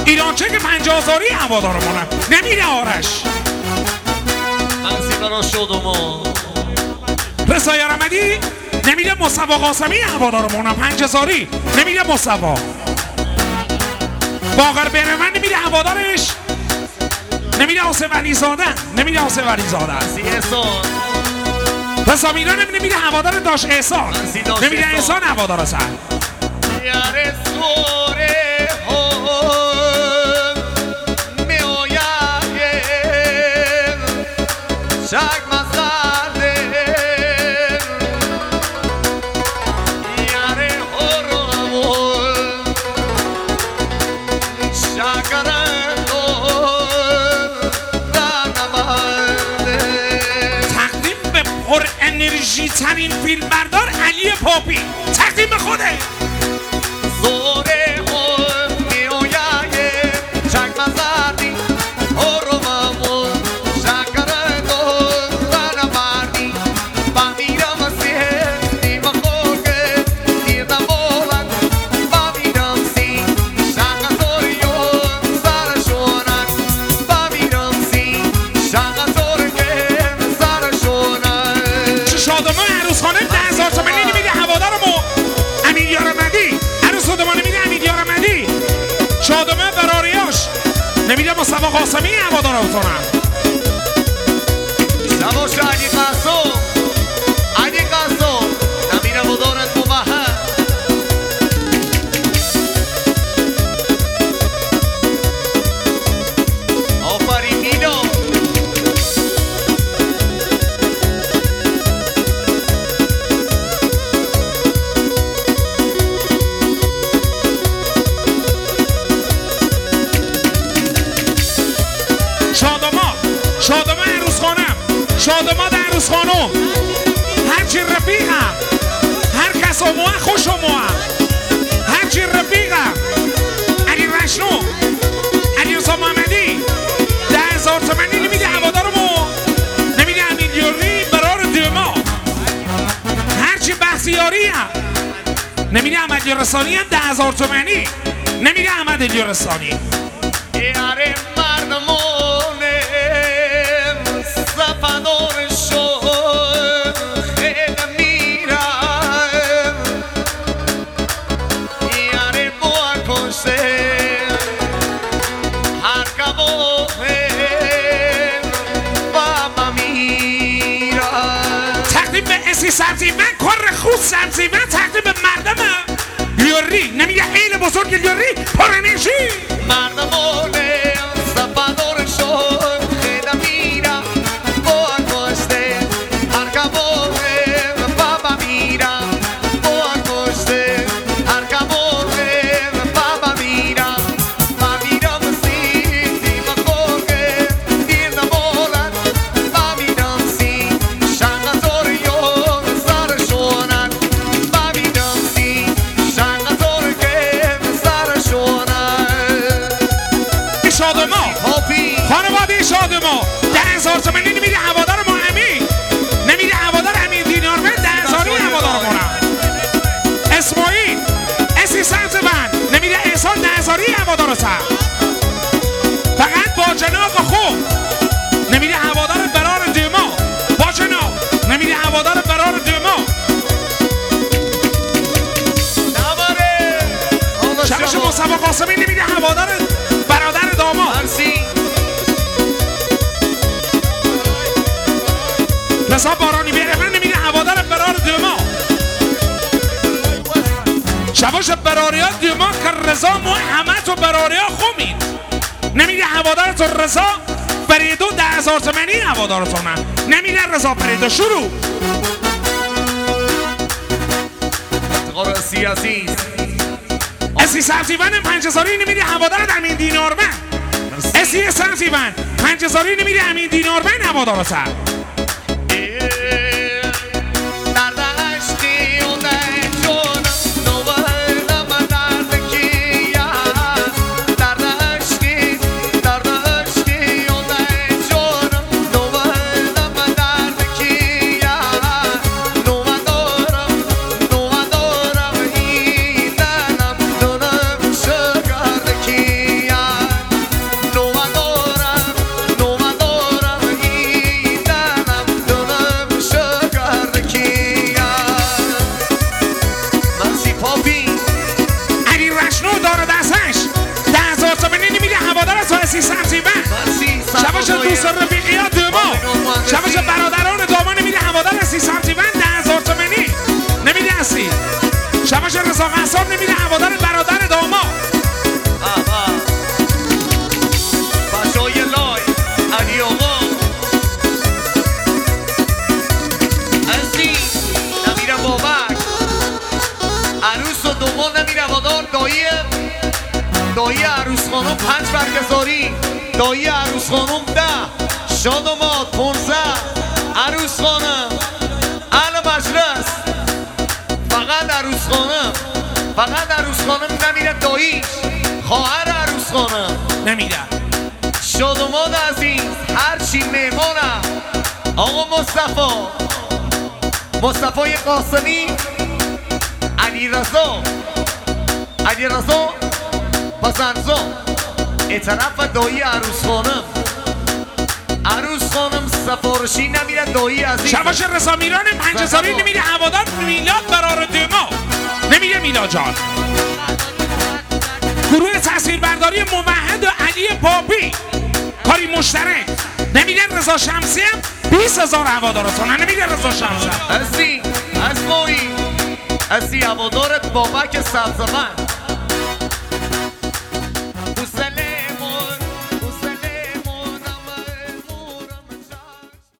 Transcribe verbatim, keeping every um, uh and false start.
ایرانچه که پنجاه هزاری هوادارمونه. نمیره آرش من سیدارا شدم رضای رمدی نمیره مصطفی قاسمی هوادارمونه. پنج هزاری نمیره مصطفی. باقر برمن نمیره هوادارش. نمیره حسین ولی زاده. نمیره حسین ولی زاده. سی احسان رضا میران نمیره هوادار داش احسان. نمیره احسان هوادار هستن. یار سوره شاک مزده یاره هرمون شاکرندو رنمانده. تقدیم به پر انرژی ترین فیلم بردار علی پاپی. تقدیم به خوده زوره هم میویه شاک مزدی هرمون شادمه براریاش نمیده مصطفی قاسمی هوادار اوتونم. نباشه علی قاسم علی قاسم نمیره هوادارت مبهر. آفرین مینا شادما شادما عروس خانم شادما در عروس خانم هرچی رفیقم هر کس اموه خوش اموه هرچی رفیقم علی رشنو علی رضا محمدی ده هزار تومنی نمیده هوادارمو. نمیده امیلیوری برار دیما هرچی بختیاری هم نمیده احمد یارستانی هم ده هزار تومنی نمیده احمد یارستانی. یاره مردمونه صفدار شد خیلی میرم یاره بوار کشه هر کبوه بابا میرم. تقدیم به اسی سبزی من کار خود سبزی من تقدیم به مردم لیوری نمیگه ایل بزرگ لیوری پر انرژی مردمونه صفدار شد خیلی میرم بوار کشته هر کبوه بابا میرم بوار کشته هر کبوه بابا میرم با میرم سی دیما کوگه دیر نمولن با میرم سی شنگ زوریون سر شونن با میرم سی شنگ زورگه سر شونن. شادما خانواده شادما ده هزار تومنی نمیده هوادار ما امین نمیده هوادار امین دینارمن ده هزاری هوادار مونم. اسماعیل اسی سمت من نمیده احسان ده هزاری هوادار سر. فقط با جناب خوب نمیده هوادار برار دیما با جناب نمیده هوادار برار دیما. شبش مصطفی قاسمی نمیده هوادار برادر داماد. رضا بارانی بیره من نمیده هوادار برار دیما. شباش براریات دیما که رضا ما همه تو براریا خومید نمیده هوادار تو رضا بریدو ده هزار تومنی هوادارتونه نمیده رضا بریدو. شروع افتقار سیاسی اسی سبزیون پنج هزاری نمیده هوادار امین دینارمن. اسی سبزیون پنج هزاری نمیده امین دینارمن هوادار سر. سی سبزی بند مرسی شباش دوست رفیقیات دوما شباش برادران دوما نمیده هوادار سی سبزی بند ده هزار تومنی نمیده هستی شباش رضا قصاب نمیده هوادار برادر دوما بچهای لای علی آقا هستی نمیره بابک عروس و دوما نمیره هوادار دایی دایی عروس خانم پنج برگزاری دایی عروس خانم ده شادمات پونزه عروس خانم اهل مجلس فقط عروس خانم فقط عروس خانم نمیره داییش خواهر عروس خانم نمیده شادمات عزیز هرچی مهمانم آقا مصطفی مصطفی قاسمی علی رضا علی رضا بزنزا اطرف دایی عروس خانم عروس خانم سفارشی نمیره دایی عزیز شباش رضا میران پنجهزاری نمیده هوادار میلاد برار دوما نمیده میلاد جان گروه تصویربرداری موحد و علی پاپی کاری مشترک نمیده رضا شمسی هم بیست هزار هوادارتون نمیده رضا شمسی هستی از مایی هستی هوادارت بابک سبزمند